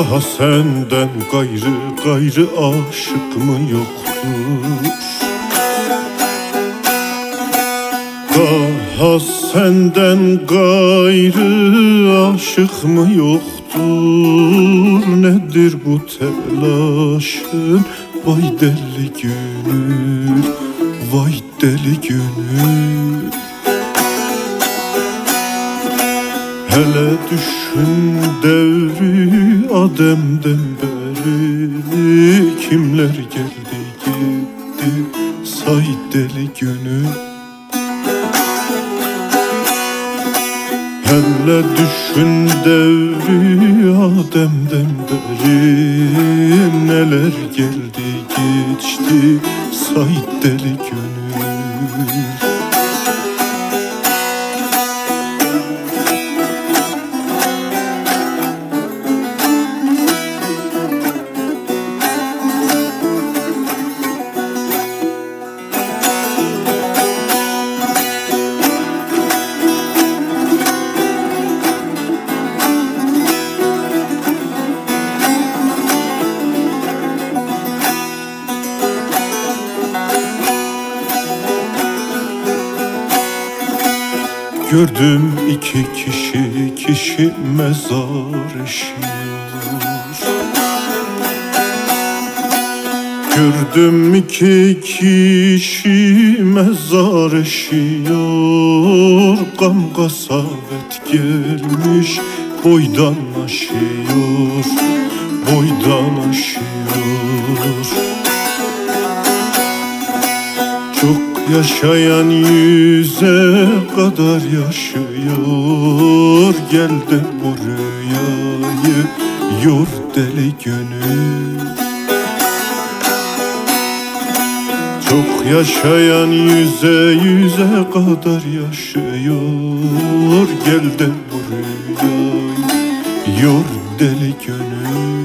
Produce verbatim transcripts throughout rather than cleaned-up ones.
Daha senden gayrı gayrı aşık mı yoktur? Daha senden gayrı aşık mı yoktur? Nedir bu telaşın? Vay deli gönül, vay deli gönül. Hele düşün devri Adem'den beri kimler geldi gitti say deli gönül. Hele düşün devri Adem'den beri neler geldi geçti say deli gönül. Gördüm iki kişi, kişi mezar eşiyor. Gördüm iki kişi mezar eşiyor. Gam kasavet gelmiş boydan aşıyor, boydan aşıyor. Çok yaşayan yüze kadar yaşıyor. Gel de bu rüyayı yor deli gönül. Çok yaşayan yüze yüze kadar yaşıyor. Gel de bu rüyayı yor deli gönül.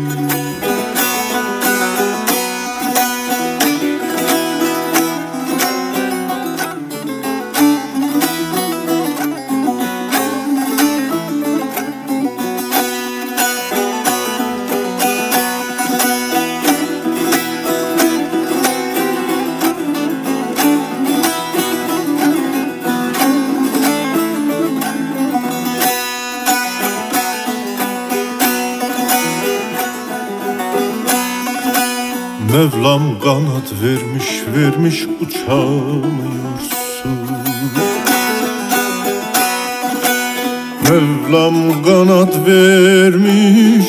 Mevlam kanat vermiş vermiş uçamıyorsun. Mevlam kanat vermiş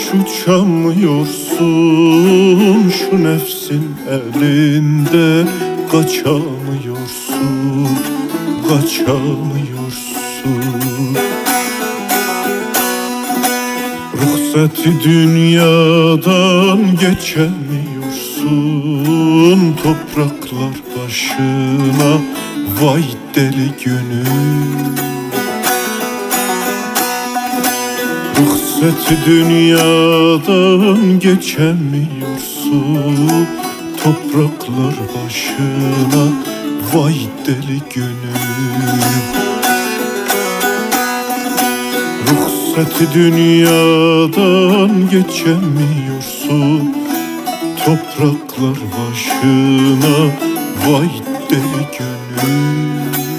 uçamıyorsun. Şu nefsin elinde kaçamıyorsun, kaçamıyorsun. Ruhsati dünyadan geçemiyorsun. Topraklar başına vay deli gönül. Ruhsati dünyadan geçemiyorsun. Topraklar başına vay deli gönül. Ruhsati dünyadan geçemiyorsun. Topraklar başına vay deli gönül.